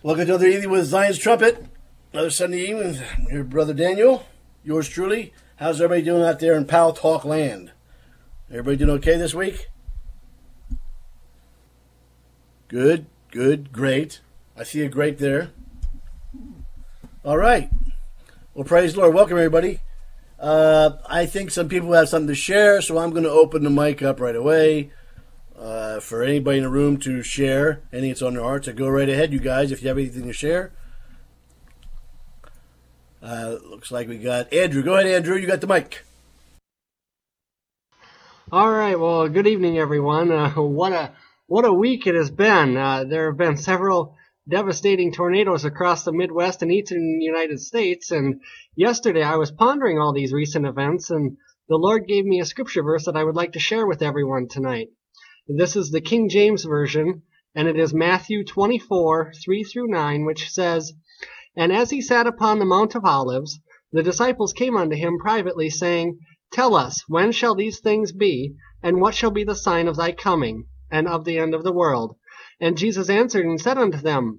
Welcome to another evening with Zion's Trumpet. Another Sunday evening. Your brother Daniel, yours truly. How's everybody doing out there in Pal Talk land? Everybody doing okay this week? Good, great. I see a great there. All right. Well, praise the Lord. Welcome, everybody. I think some people have something to share, so I'm going to open the mic up right away for anybody in the room to share anything that's on their heart. So go right ahead, you guys, if you have anything to share. Looks like we got Andrew. Go ahead, Andrew. You got the mic. All right. Well, good evening, everyone. What a week it has been. There have been several devastating tornadoes across the Midwest and Eastern United States. And yesterday I was pondering all these recent events, and the Lord gave me a scripture verse that I would like to share with everyone tonight. This is the King James Version, and it is Matthew 24, 3 through 9, which says, "And as he sat upon the Mount of Olives, the disciples came unto him privately, saying, Tell us, when shall these things be, and what shall be the sign of thy coming, and of the end of the world? And Jesus answered and said unto them,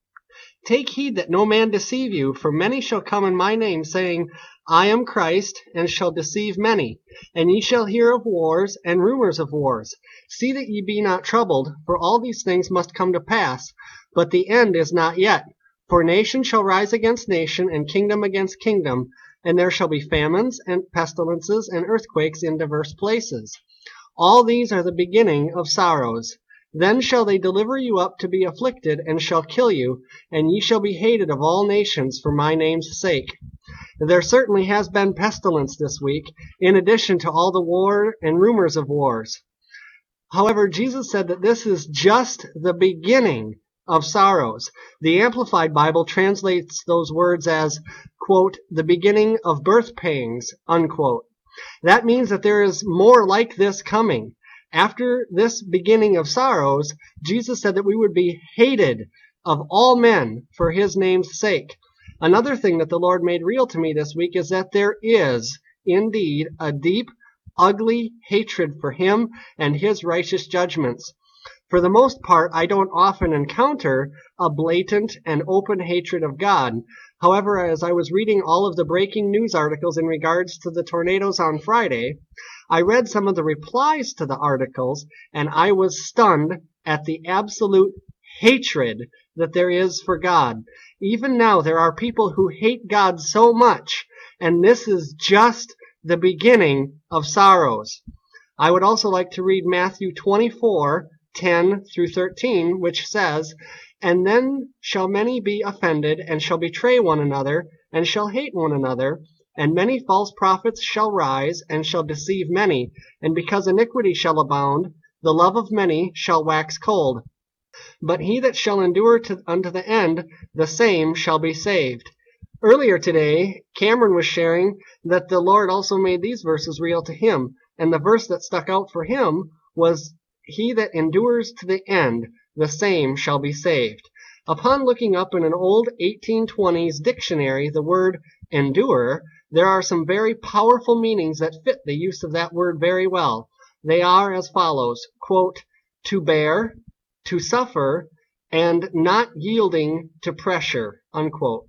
Take heed that no man deceive you, for many shall come in my name, saying, I am Christ, and shall deceive many. And ye shall hear of wars and rumors of wars. See that ye be not troubled, for all these things must come to pass, but the end is not yet. For nation shall rise against nation, and kingdom against kingdom, and there shall be famines, and pestilences, and earthquakes in divers places. All these are the beginning of sorrows. Then shall they deliver you up to be afflicted, and shall kill you, and ye shall be hated of all nations for my name's sake." There certainly has been pestilence this week, in addition to all the war and rumors of wars. However, Jesus said that this is just the beginning of sorrows. The Amplified Bible translates those words as, quote, "the beginning of birth pangs," unquote. That means that there is more like this coming. After this beginning of sorrows, Jesus said that we would be hated of all men for his name's sake. Another thing that the Lord made real to me this week is that there is indeed a deep, ugly hatred for him and his righteous judgments. For the most part, I don't often encounter a blatant and open hatred of God. However, as I was reading all of the breaking news articles in regards to the tornadoes on Friday, I read some of the replies to the articles, and I was stunned at the absolute hatred that there is for God. Even now, there are people who hate God so much, and this is just the beginning of sorrows. I would also like to read Matthew 24, 10 through 13, which says, "And then shall many be offended, and shall betray one another, and shall hate one another. And many false prophets shall rise, and shall deceive many. And because iniquity shall abound, the love of many shall wax cold. But he that shall endure unto the end, the same shall be saved." Earlier today, Cameron was sharing that the Lord also made these verses real to him. And the verse that stuck out for him was, "He that endures to the end, the same shall be saved." Upon looking up in an old 1820s dictionary the word endure, there are some very powerful meanings that fit the use of that word very well. They are as follows, quote, "to bear, to suffer, and not yielding to pressure," unquote.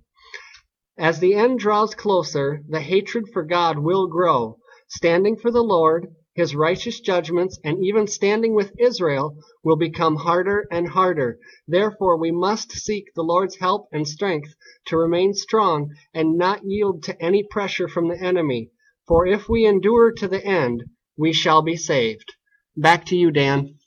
As the end draws closer, the hatred for God will grow. Standing for the Lord, his righteous judgments, and even standing with Israel will become harder and harder. Therefore, we must seek the Lord's help and strength to remain strong and not yield to any pressure from the enemy. For if we endure to the end, we shall be saved. Back to you, Dan.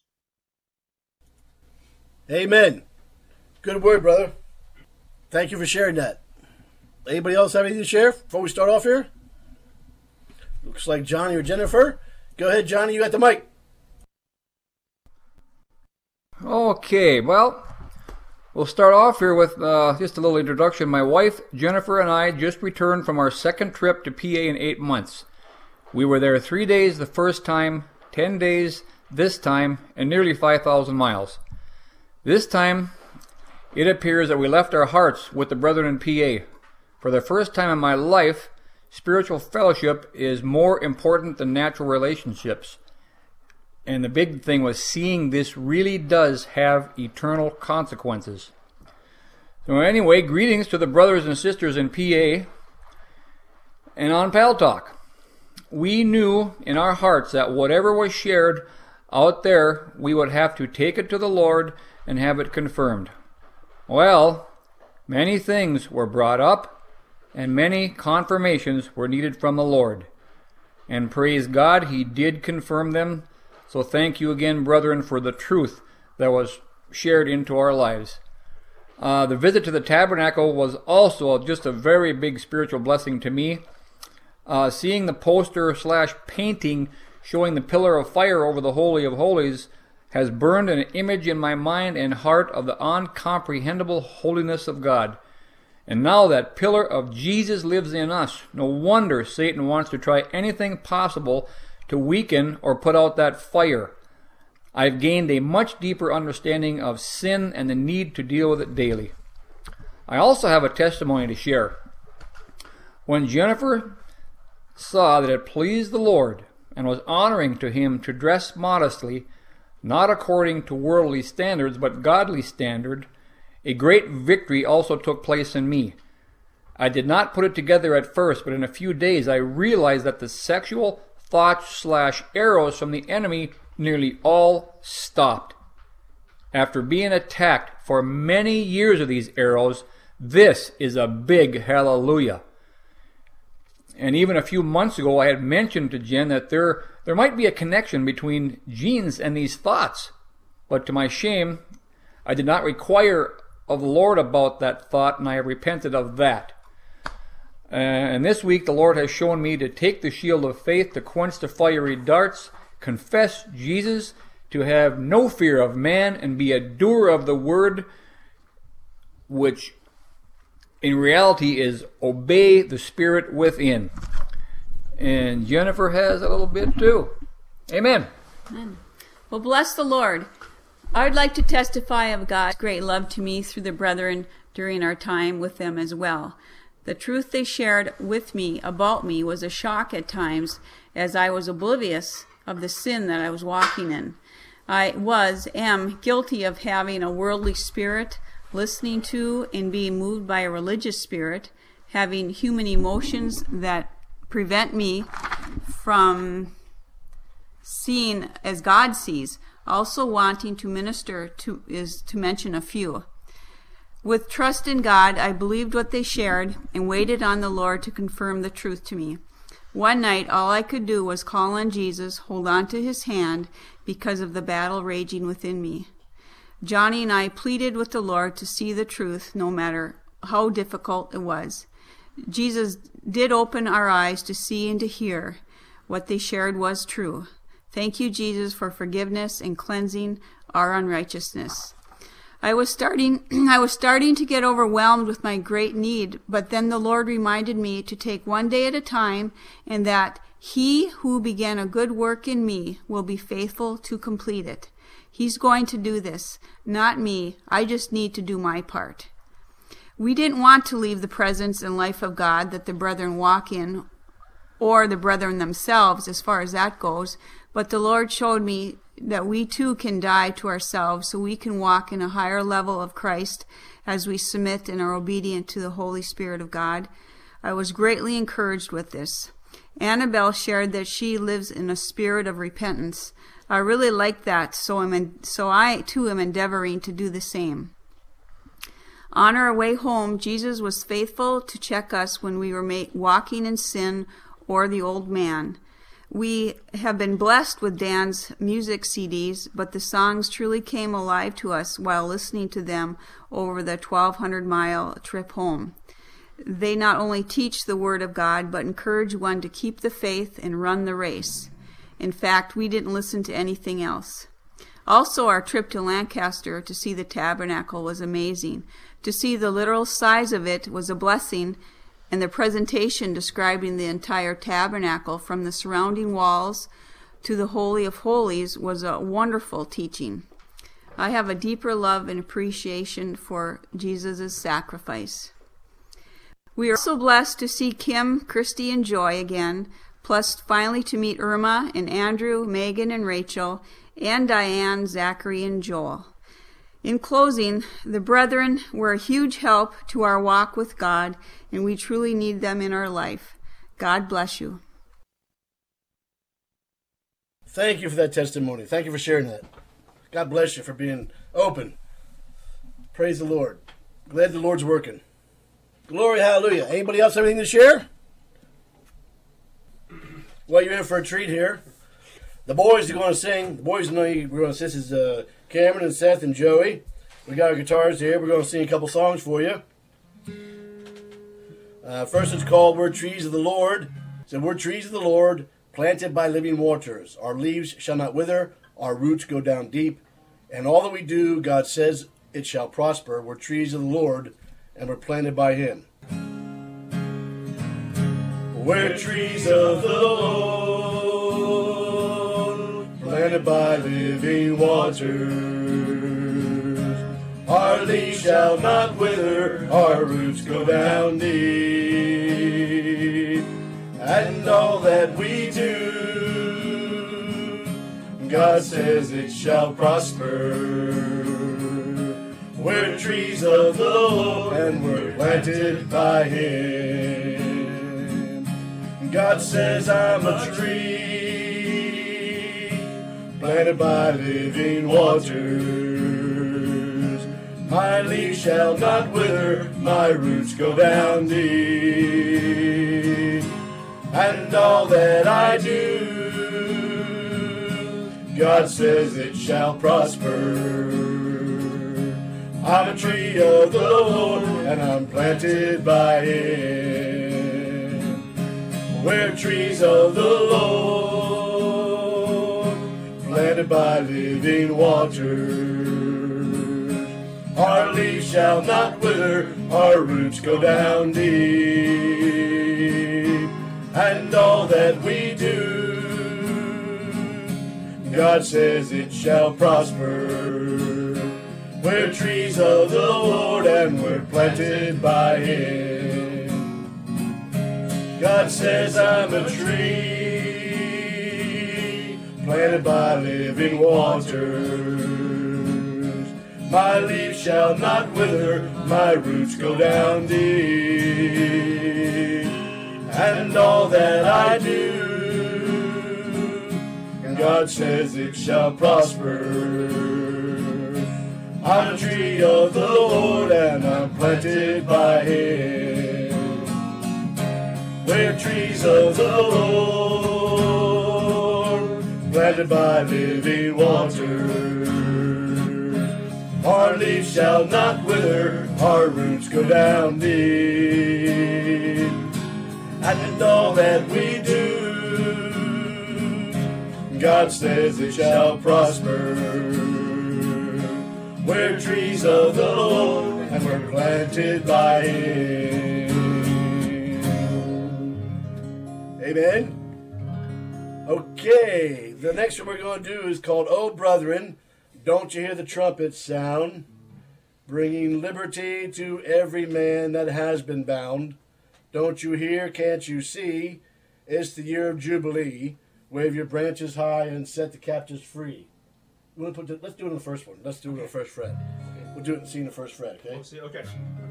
Amen. Good word, brother. Thank you for sharing that. Anybody else have anything to share before we start off here? Looks like Johnny or Jennifer. Go ahead, Johnny. You got the mic. Okay, well, we'll start off here with just a little introduction. My wife, Jennifer, and I just returned from our second trip to PA in 8 months. We were there 3 days the first time, 10 days this time, and nearly 5,000 miles. This time, it appears that we left our hearts with the brethren in PA. For the first time in my life, spiritual fellowship is more important than natural relationships. And the big thing was seeing this really does have eternal consequences. So anyway, greetings to the brothers and sisters in PA and on Pal Talk. We knew in our hearts that whatever was shared out there, we would have to take it to the Lord and have it confirmed. Well, many things were brought up, and many confirmations were needed from the Lord. And praise God, He did confirm them. So thank you again, brethren, for the truth that was shared into our lives. The visit to the tabernacle was also just a very big spiritual blessing to me. Seeing the poster / painting showing the pillar of fire over the Holy of Holies has burned an image in my mind and heart of the uncomprehendable holiness of God. And now that pillar of Jesus lives in us, no wonder Satan wants to try anything possible to weaken or put out that fire. I've gained a much deeper understanding of sin and the need to deal with it daily. I also have a testimony to share. When Jennifer saw that it pleased the Lord and was honoring to Him to dress modestly, not according to worldly standards but godly standard, a great victory also took place in me. I did not put it together at first, but in a few days I realized that the sexual thoughts / arrows from the enemy nearly all stopped. After being attacked for many years of these arrows, this is a big hallelujah. And even a few months ago I had mentioned to Jen that there might be a connection between genes and these thoughts. But to my shame, I did not inquire of the Lord about that thought, and I have repented of that. And this week the Lord has shown me to take the shield of faith to quench the fiery darts, confess Jesus, to have no fear of man, and be a doer of the word, which in reality is obey the Spirit within. And Jennifer has a little bit too. Amen. Amen. Well, bless the Lord. I would like to testify of God's great love to me through the brethren during our time with them as well. The truth they shared with me about me was a shock at times, as I was oblivious of the sin that I was walking in. I am guilty of having a worldly spirit, listening to and being moved by a religious spirit, having human emotions that prevent me from seeing as God sees, also wanting to minister to mention a few. With trust in God, I believed what they shared and waited on the Lord to confirm the truth to me. One night, all I could do was call on Jesus, hold on to His hand, because of the battle raging within me. Johnny and I pleaded with the Lord to see the truth, no matter how difficult it was. Jesus did open our eyes to see and to hear. What they shared was true. Thank you, Jesus, for forgiveness and cleansing our unrighteousness. I was starting to get overwhelmed with my great need, but then the Lord reminded me to take one day at a time, and that He who began a good work in me will be faithful to complete it. He's going to do this, not me. I just need to do my part. We didn't want to leave the presence and life of God that the brethren walk in, or the brethren themselves, as far as that goes, but the Lord showed me that we too can die to ourselves so we can walk in a higher level of Christ as we submit and are obedient to the Holy Spirit of God. I was greatly encouraged with this. Annabelle shared that she lives in a spirit of repentance. I really like that, so I too am endeavoring to do the same. On our way home, Jesus was faithful to check us when we were walking in sin or the old man. We have been blessed with Dan's music CDs, but the songs truly came alive to us while listening to them over the 1,200-mile trip home. They not only teach the Word of God, but encourage one to keep the faith and run the race. In fact, we didn't listen to anything else. Also, our trip to Lancaster to see the tabernacle was amazing. To see the literal size of it was a blessing, and the presentation describing the entire tabernacle from the surrounding walls to the Holy of Holies was a wonderful teaching. I have a deeper love and appreciation for Jesus' sacrifice. We are also blessed to see Kim, Christy, and Joy again, plus finally to meet Irma and Andrew, Megan and Rachel, and Diane, Zachary, and Joel. In closing, the brethren were a huge help to our walk with God, and we truly need them in our life. God bless you. Thank you for that testimony. Thank you for sharing that. God bless you for being open. Praise the Lord. Glad the Lord's working. Glory, hallelujah. Anybody else have anything to share? Well, you're in for a treat here. The boys are going to sing. The boys know we're going to sing. This is Cameron and Seth and Joey. We got our guitars here. We're going to sing a couple songs for you. First it's called We're Trees of the Lord. So we're trees of the Lord, planted by living waters. Our leaves shall not wither. Our roots go down deep. And all that we do, God says it shall prosper. We're trees of the Lord, and we're planted by Him. We're trees of the Lord, planted by living waters. Our leaves shall not wither, our roots go down deep. And all that we do, God says it shall prosper. We're trees of the Lord, and we're planted by Him. God says I'm a tree, planted by living waters. My leaves shall not wither, my roots go down deep. And all that I do, God says it shall prosper. I'm a tree of the Lord, and I'm planted by Him. We're trees of the Lord, planted by living waters. Our leaves shall not wither, our roots go down deep. And all that we do, God says it shall prosper. We're trees of the Lord, and we're planted by Him. God says I'm a tree, planted by living waters. My leaves shall not wither, my roots go down deep. And all that I do, God says it shall prosper. I'm a tree of the Lord, and I'm planted by Him. We're trees of the Lord, planted by living waters. Our leaves shall not wither, our roots go down deep. And all that we do, God says it shall prosper. We're trees of the Lord, and we're planted by Him. Amen. Okay, the next one we're going to do is called Oh Brethren, Don't You Hear the Trumpet Sound, bringing liberty to every man that has been bound. Don't you hear, can't you see? It's the year of Jubilee. Wave your branches high and set the captives free. Let's do it on the first one. Let's do it on the first fret. We'll do it in C in the first fret, okay? Okay.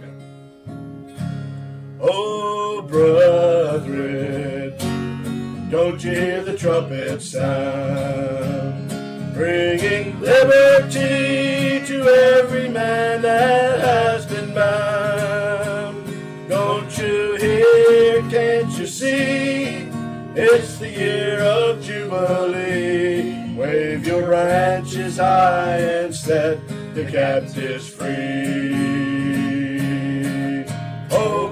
Oh, brethren, don't you hear the trumpet sound, bringing liberty to every man that has been bound. Don't you hear, can't you see? It's the year of Jubilee. Wave your branches high and set the captives free. Oh,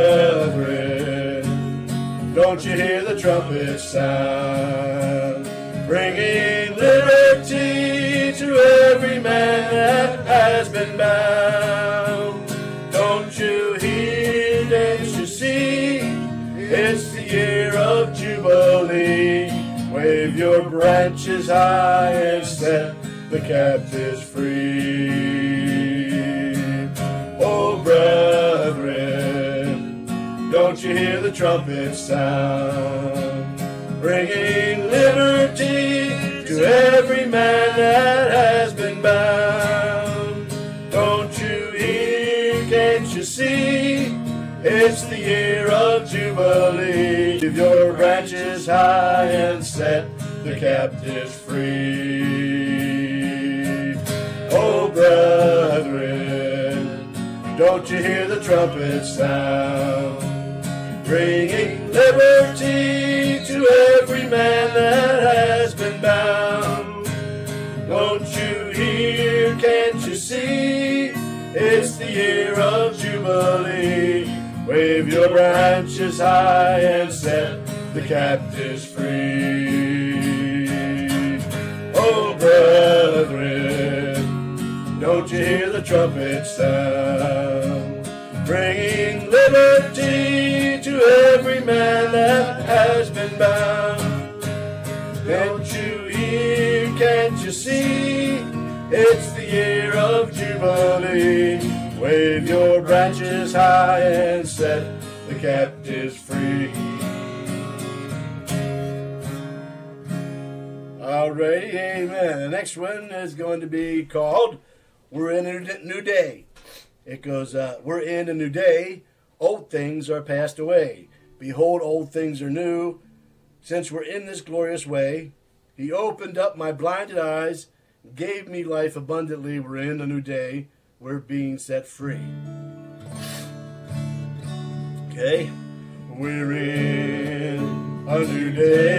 brethren, don't you hear the trumpet sound, bringing liberty to every man that has been bound. Don't you hear, can't you see? It's the year of Jubilee. Wave your branches high and set the captives free. Oh, brethren, don't you hear the trumpet sound, bringing liberty to every man that has been bound. you see? It's the year of Jubilee. Leave your branches high and set the captives free. Oh, brethren, don't you hear the trumpet sound? Bringing liberty to every man that has been bound. Don't you hear, can't you see? It's the year of Jubilee. Wave your branches high and set the captives free. Oh, brethren, don't you hear the trumpet sound? Bringing liberty to every man that has been bound. Don't you hear, can't you see? It's the year of Jubilee. Wave your branches high and set the captives free. Alrighty, amen. The next one is going to be called We're in a New Day. It goes, we're in a new day. Old things are passed away. Behold, old things are new. Since we're in this glorious way, He opened up my blinded eyes, gave me life abundantly. We're in a new day. We're being set free. Okay? We're in a new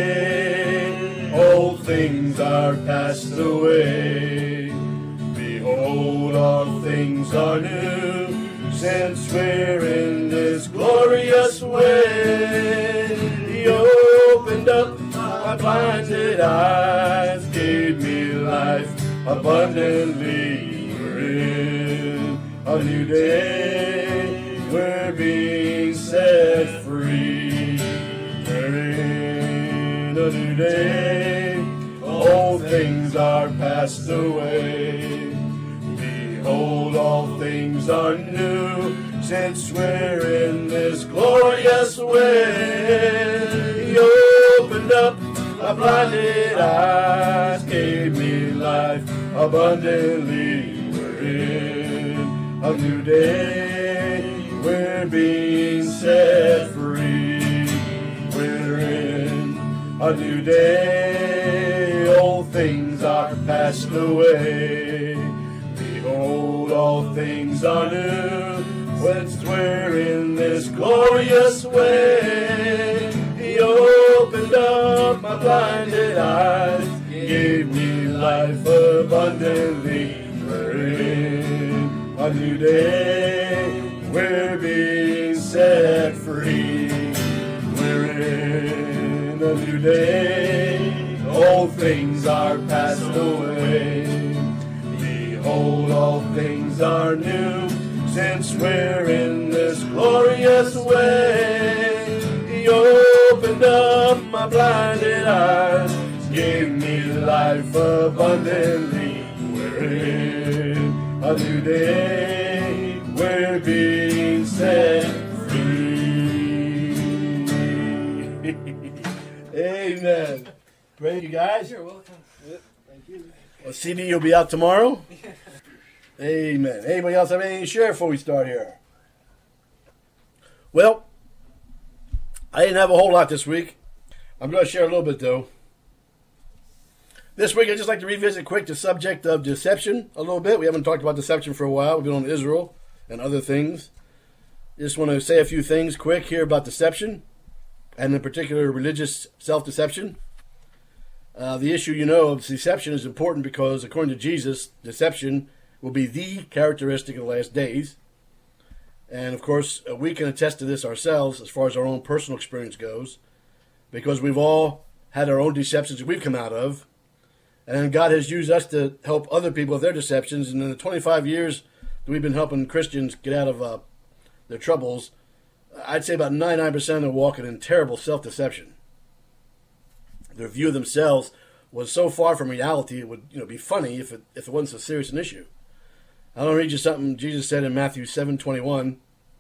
day. Old things are passed away. Behold, all things are new. Since we're in this glorious way, He opened up my blinded eyes, gave me life abundantly. We're in a new day. We're being set free. We're in a new day. Old things are passed away. Behold, all things are new. Since we're in this glorious way, He opened up my blinded eyes, gave me life abundantly. We're in a new day. We're being set free. We're in a new day. Old things are passed away. Behold, all things are new. Since we're in this glorious way, He opened up my blinded eyes, gave me life abundantly. We're in a new day. We're being set free. We're in a new day. All things are passed away. Behold, all things are new. Since we're in this glorious way, He opened up my blinded eyes, gave me life abundantly. We're in a new day. We're being set free. Amen. Praise you guys. You're welcome. Thank you. Well, CD, you'll be out tomorrow. Amen. Anybody else have anything to share before we start here? Well, I didn't have a whole lot this week. I'm going to share a little bit, though. This week, I'd just like to revisit quick the subject of deception a little bit. We haven't talked about deception for a while. We've been on Israel and other things. Just want to say a few things quick here about deception, and in particular, religious self-deception. The issue, of deception is important because, according to Jesus, deception will be the characteristic of the last days. And, of course, we can attest to this ourselves as far as our own personal experience goes, because we've all had our own deceptions that we've come out of, and God has used us to help other people with their deceptions. And in the 25 years that we've been helping Christians get out of their troubles, I'd say about 99% of them are walking in terrible self-deception. Their view of themselves was so far from reality, it would be funny if it wasn't so serious an issue. I want to read you something Jesus said in Matthew 7:21.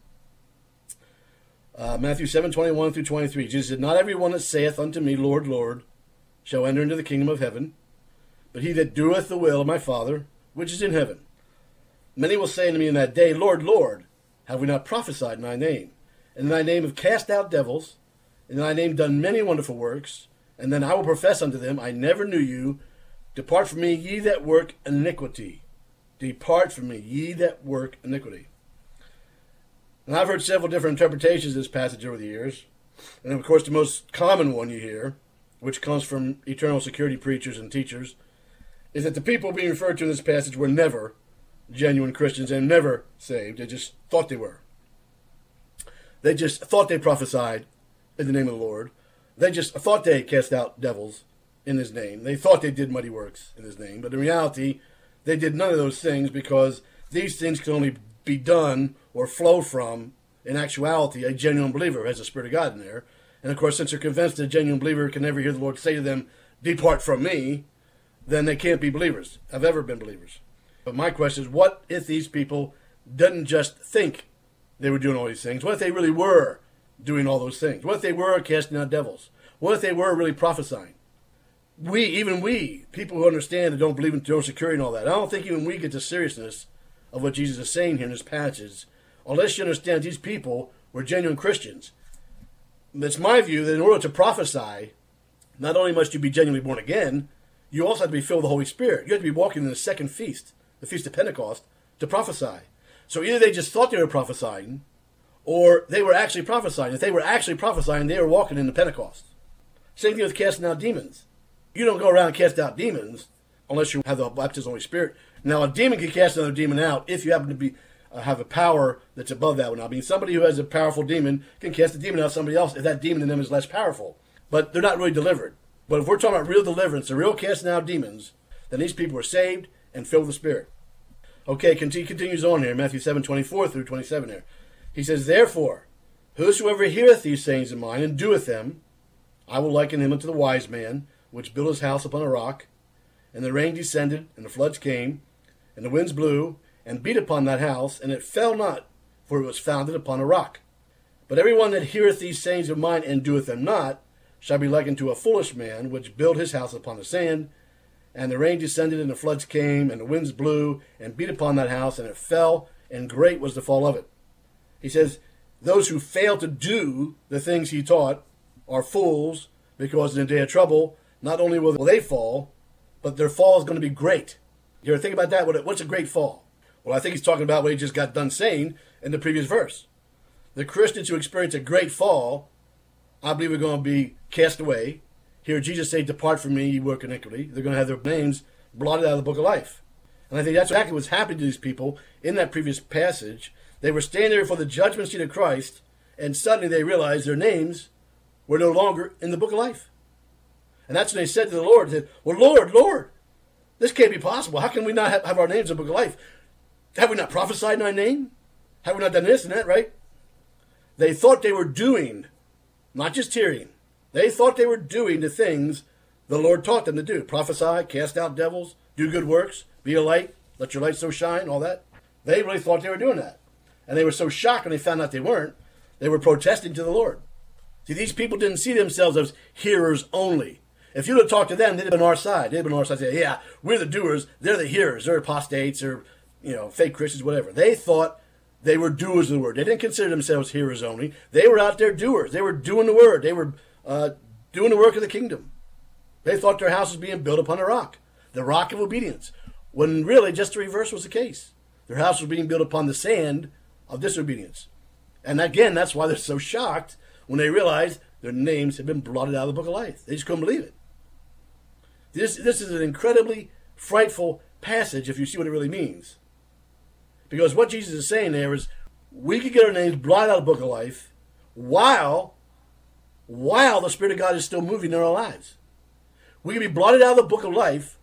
Matthew 7:21 through 23. Jesus said, "Not every one that saith unto me, Lord, Lord, shall enter into the kingdom of heaven, but he that doeth the will of my Father, which is in heaven. Many will say unto me in that day, Lord, Lord, have we not prophesied in thy name? And in thy name have cast out devils, in thy name done many wonderful works. And then I will profess unto them, I never knew you. Depart from me, ye that work iniquity. Depart from me, ye that work iniquity. And I've heard several different interpretations of this passage over the years. And of course, the most common one you hear, which comes from eternal security preachers and teachers, is that the people being referred to in this passage were never genuine Christians and never saved. They just thought they were. They just thought they prophesied in the name of the Lord. They just thought they cast out devils in his name. They thought they did mighty works in his name. But in reality, they did none of those things, because these things can only be done or flow from, in actuality, a genuine believer who has the Spirit of God in there. And of course, since they're convinced that a genuine believer can never hear the Lord say to them, depart from me, then they can't be believers, have ever been believers. But my question is, what if these people didn't just think they were doing all these things? What if they really were doing all those things? What if they were casting out devils? What if they were really prophesying? Even we, people who understand and don't believe in eternal security and all that, I don't think even we get the seriousness of what Jesus is saying here in this passage, unless you understand these people were genuine Christians. It's my view that in order to prophesy, not only must you be genuinely born again, you also have to be filled with the Holy Spirit. You have to be walking in the second feast, the Feast of Pentecost, to prophesy. So either they just thought they were prophesying, or they were actually prophesying. If they were actually prophesying, they were walking in the Pentecost. Same thing with casting out demons. You don't go around and cast out demons unless you have the baptism of the Holy Spirit. Now, a demon can cast another demon out if you happen to be have a power that's above that one. I mean, somebody who has a powerful demon can cast a demon out somebody else if that demon in them is less powerful. But they're not really delivered. But if we're talking about real deliverance, the real casting out demons, then these people were saved and filled with the Spirit. Okay, he continues on here, Matthew 7:24 through 27 here. He says, therefore, whosoever heareth these sayings of mine and doeth them, I will liken him unto the wise man, which built his house upon a rock. And the rain descended, and the floods came, and the winds blew, and beat upon that house, and it fell not, for it was founded upon a rock. But every one that heareth these sayings of mine and doeth them not, shall be likened to a foolish man, which built his house upon the sand. And the rain descended, and the floods came, and the winds blew, and beat upon that house, and it fell, and great was the fall of it. He says, those who fail to do the things he taught are fools, because in the day of trouble, not only will they fall, but their fall is going to be great. You ever think about that? What's a great fall? Well, I think he's talking about what he just got done saying in the previous verse. The Christians who experience a great fall, I believe, are going to be cast away. Hear Jesus say, depart from me, ye work iniquity. They're going to have their names blotted out of the book of life. And I think that's exactly what's happening to these people in that previous passage. They were standing there before the judgment seat of Christ, and suddenly they realized their names were no longer in the book of life. And that's when they said to the Lord, they said, well, Lord, this can't be possible. How can we not have our names in the book of life? Have we not prophesied in thy name? Have we not done this and that, right? They thought they were doing, not just hearing. They thought they were doing the things the Lord taught them to do. Prophesy, cast out devils, do good works, be a light, let your light so shine, all that. They really thought they were doing that. And they were so shocked when they found out they weren't. They were protesting to the Lord. See, these people didn't see themselves as hearers only. If you would have talked to them, they'd have been on our side. They'd have been on our side and say, yeah, we're the doers, they're the hearers, they're apostates or, fake Christians, whatever. They thought they were doers of the word. They didn't consider themselves hearers only. They were out there doers. They were doing the word. They were doing the work of the kingdom. They thought their house was being built upon a rock, the rock of obedience, when really just the reverse was the case. Their house was being built upon the sand of disobedience. And again, that's why they're so shocked when they realize their names have been blotted out of the book of life. They just couldn't believe it. This is an incredibly frightful passage if you see what it really means. Because what Jesus is saying there is we could get our names blotted out of the book of life while the Spirit of God is still moving in our lives. We can be blotted out of the book of life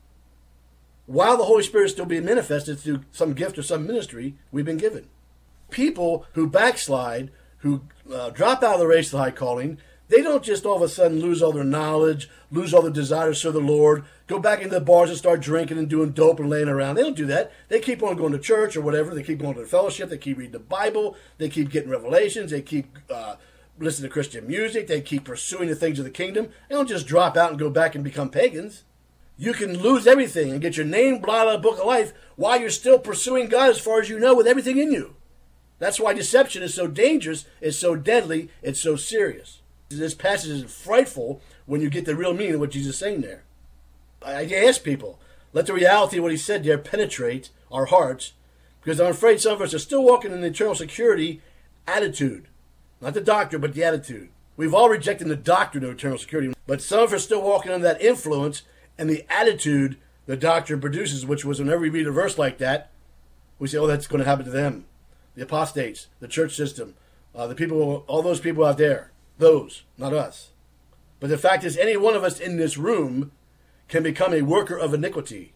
while the Holy Spirit is still being manifested through some gift or some ministry we've been given. People who backslide, who drop out of the race of the high calling, they don't just all of a sudden lose all their knowledge, lose all their desire to serve the Lord, go back into the bars and start drinking and doing dope and laying around. They don't do that. They keep on going to church or whatever. They keep going to the fellowship. They keep reading the Bible. They keep getting revelations. They keep listening to Christian music. They keep pursuing the things of the kingdom. They don't just drop out and go back and become pagans. You can lose everything and get your name blotted out of the book of life while you're still pursuing God as far as you know with everything in you. That's why deception is so dangerous, it's so deadly, it's so serious. This passage is frightful when you get the real meaning of what Jesus is saying there. I ask people, let the reality of what he said there penetrate our hearts, because I'm afraid some of us are still walking in the eternal security attitude. Not the doctrine, but the attitude. We've all rejected the doctrine of eternal security, but some of us are still walking under that influence and the attitude the doctrine produces, which was whenever we read a verse like that, we say, oh, that's going to happen to them. The apostates, the church system, the people, all those people out there. Those, not us. But the fact is, any one of us in this room can become a worker of iniquity.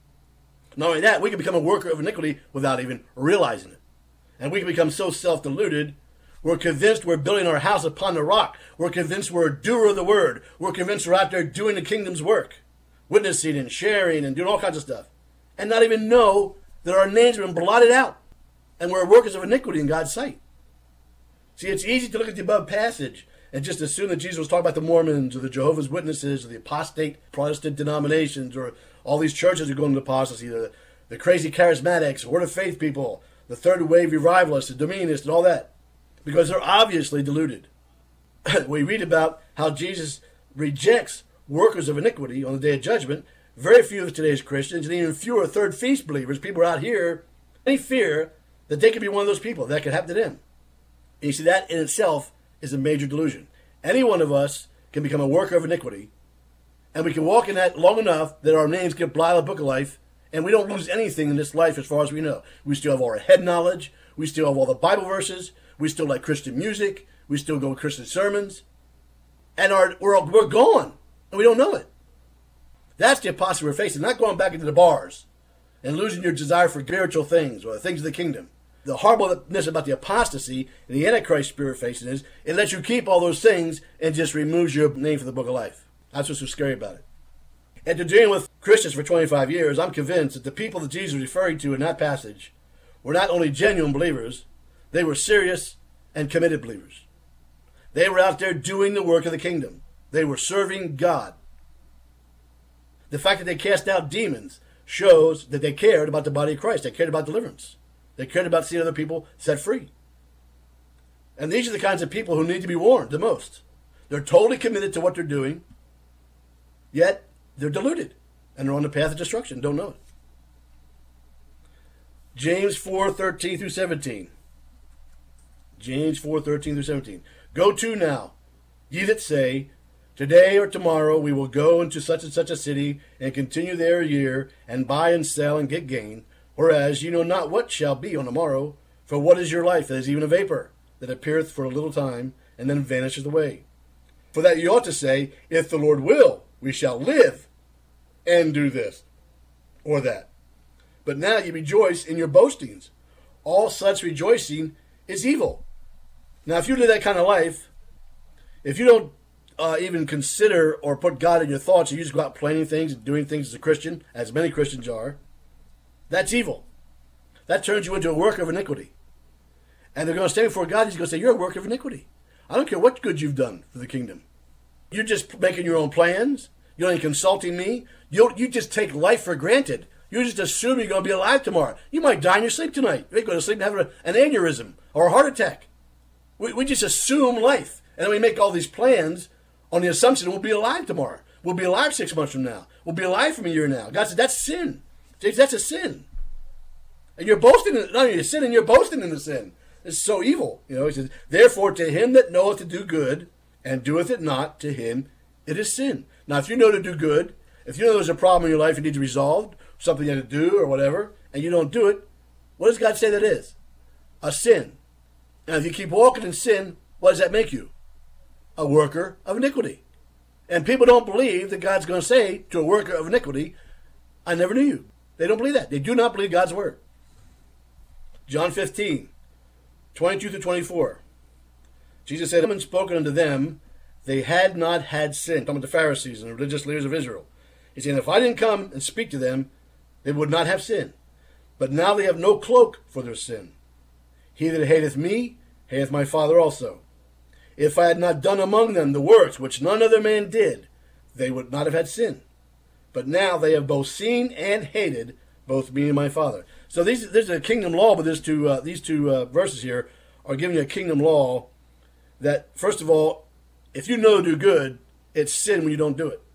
Not only that, we can become a worker of iniquity without even realizing it. And we can become so self-deluded, we're convinced we're building our house upon the rock. We're convinced we're a doer of the word. We're convinced we're out there doing the kingdom's work, witnessing and sharing and doing all kinds of stuff, and not even know that our names have been blotted out, and we're workers of iniquity in God's sight. See, it's easy to look at the above passage and just assume that Jesus was talking about the Mormons or the Jehovah's Witnesses or the apostate Protestant denominations or all these churches who go into apostasy, the crazy charismatics, Word of Faith people, the third wave revivalists, the Dominionists, and all that. Because they're obviously deluded. We read about how Jesus rejects workers of iniquity on the day of judgment. Very few of today's Christians, and even fewer third feast believers, people out here, any fear that they could be one of those people. That could happen to them. And you see, that in itself is a major delusion. Any one of us can become a worker of iniquity, and we can walk in that long enough that our names get blotted out of the book of life, and we don't lose anything in this life as far as we know. We still have all our head knowledge. We still have all the Bible verses. We still like Christian music. We still go to Christian sermons. And we're gone, and we don't know it. That's the apostasy we're facing, not going back into the bars and losing your desire for spiritual things or the things of the kingdom. The horribleness about the apostasy and the Antichrist spirit facing is it lets you keep all those things and just removes your name from the book of life. That's what's so scary about it. And to dealing with Christians for 25 years, I'm convinced that the people that Jesus was referring to in that passage were not only genuine believers, they were serious and committed believers. They were out there doing the work of the kingdom. They were serving God. The fact that they cast out demons shows that they cared about the body of Christ. They cared about deliverance. They cared about seeing other people set free. And these are the kinds of people who need to be warned the most. They're totally committed to what they're doing, yet they're deluded, and they're on the path of destruction, don't know it. James 4:13 through 17. James 4:13 through 17. Go to now, ye that say, today or tomorrow we will go into such and such a city, and continue there a year, and buy and sell and get gain. Whereas you know not what shall be on the morrow. For what is your life? That is even a vapor, that appeareth for a little time, and then vanisheth away. For that you ought to say, if the Lord will, we shall live, and do this, or that. But now you rejoice in your boastings. All such rejoicing is evil. Now if you live that kind of life, if you don't even consider or put God in your thoughts, and you just go out planning things and doing things as a Christian, as many Christians are, that's evil. That turns you into a worker of iniquity. And they're going to stand before God, he's going to say, you're a worker of iniquity. I don't care what good you've done for the kingdom. You're just making your own plans. You're not even consulting me. You just take life for granted. You just assume you're going to be alive tomorrow. You might die in your sleep tonight. You might go to sleep and have an aneurysm or a heart attack. We just assume life. And then we make all these plans on the assumption we'll be alive tomorrow. We'll be alive 6 months from now. We'll be alive from a year now. God said, that's sin. James, that's a sin. And you're boasting in it. Not only you're sinning, you're boasting in the sin. It's so evil. He says, therefore to him that knoweth to do good, and doeth it not, to him it is sin. Now, if you know to do good, if you know there's a problem in your life you need to resolve, something you have to do or whatever, and you don't do it, what does God say that is? A sin. And if you keep walking in sin, what does that make you? A worker of iniquity. And people don't believe that God's going to say to a worker of iniquity, I never knew you. They don't believe that. They do not believe God's word. John 15, 22 to 24. Jesus said, and spoken unto them, they had not had sin. Talking about the Pharisees and the religious leaders of Israel. He's saying, if I didn't come and speak to them, they would not have sin. But now they have no cloak for their sin. He that hateth me, hateth my Father also. If I had not done among them the works which none other man did, they would not have had sin. But now they have both seen and hated both me and my Father. So there's a kingdom law, but these two verses here are giving you a kingdom law that, first of all, if you know to do good, it's sin when you don't do it.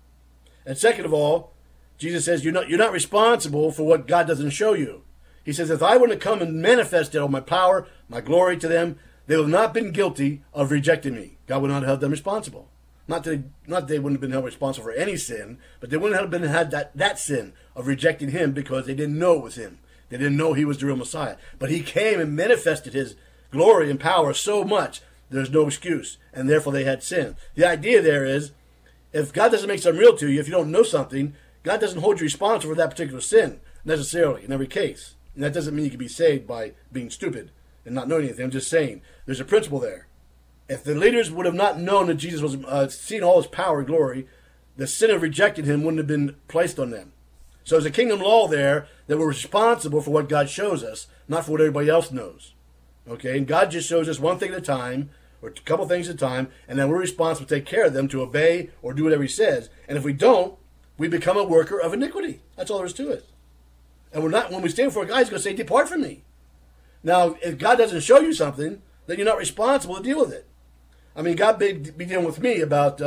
And second of all, Jesus says you're not responsible for what God doesn't show you. He says, if I were to come and manifest all my power, my glory to them, they would not have been guilty of rejecting me. God would not have held them responsible. Not that they wouldn't have been held responsible for any sin, but they wouldn't have had that sin of rejecting him because they didn't know it was him. They didn't know he was the real Messiah. But he came and manifested his glory and power so much, there's no excuse. And therefore they had sin. The idea there is, if God doesn't make something real to you, if you don't know something, God doesn't hold you responsible for that particular sin, necessarily, in every case. And that doesn't mean you can be saved by being stupid and not knowing anything. I'm just saying, there's a principle there. If the leaders would have not known that Jesus was seen all his power and glory, the sin of rejecting him wouldn't have been placed on them. So there's a kingdom law there that we're responsible for what God shows us, not for what everybody else knows. Okay, and God just shows us one thing at a time, or a couple things at a time, and then we're responsible to take care of them, to obey or do whatever he says. And if we don't, we become a worker of iniquity. That's all there is to it. And we're not, when we stand before God, he's going to say, depart from me. Now, if God doesn't show you something, then you're not responsible to deal with it. I mean, God may be dealing with me about,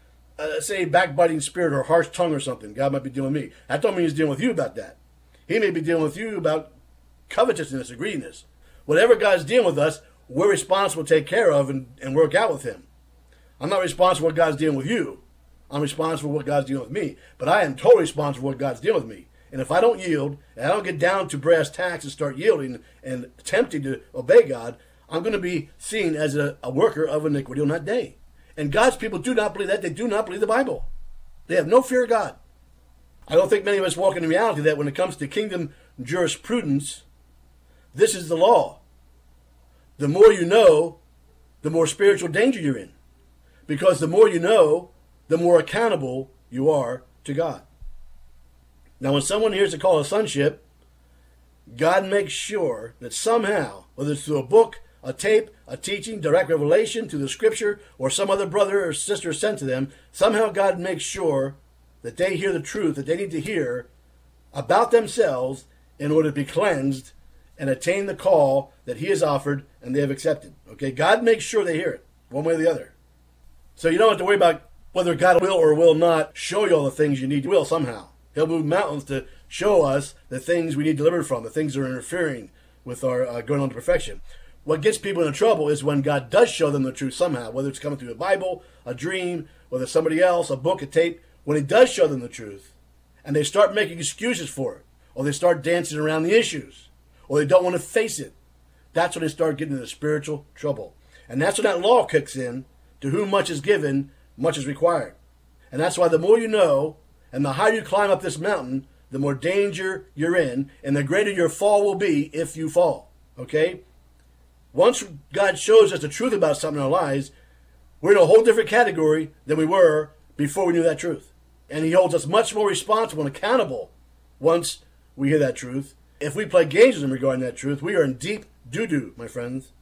say, backbiting spirit or harsh tongue or something. God might be dealing with me. That don't mean he's dealing with you about that. He may be dealing with you about covetousness or greediness. Whatever God's dealing with us, we're responsible to take care of and work out with him. I'm not responsible for what God's dealing with you. I'm responsible for what God's dealing with me. But I am totally responsible for what God's dealing with me. And if I don't yield, and I don't get down to brass tacks and start yielding and attempting to obey God, I'm going to be seen as a worker of iniquity on that day. And God's people do not believe that. They do not believe the Bible. They have no fear of God. I don't think many of us walk in the reality that when it comes to kingdom jurisprudence, this is the law. The more you know, the more spiritual danger you're in. Because the more you know, the more accountable you are to God. Now, when someone hears the call of sonship, God makes sure that somehow, whether it's through a book, a tape, a teaching, direct revelation, through the scripture, or some other brother or sister sent to them, somehow God makes sure that they hear the truth that they need to hear about themselves in order to be cleansed and attain the call that he has offered and they have accepted. Okay, God makes sure they hear it, one way or the other. So you don't have to worry about whether God will or will not show you all the things you need. He will somehow. He'll move mountains to show us the things we need delivered from, the things that are interfering with our going on to perfection. What gets people into trouble is when God does show them the truth somehow, whether it's coming through the Bible, a dream, whether it's somebody else, a book, a tape. When he does show them the truth, and they start making excuses for it, or they start dancing around the issues, or they don't want to face it, that's when they start getting into spiritual trouble. And that's when that law kicks in, to whom much is given, much is required. And that's why the more you know, and the higher you climb up this mountain, the more danger you're in, and the greater your fall will be if you fall. Okay? Once God shows us the truth about something in our lives, we're in a whole different category than we were before we knew that truth. And he holds us much more responsible and accountable once we hear that truth. If we play games with him regarding that truth, we are in deep doo-doo, my friends.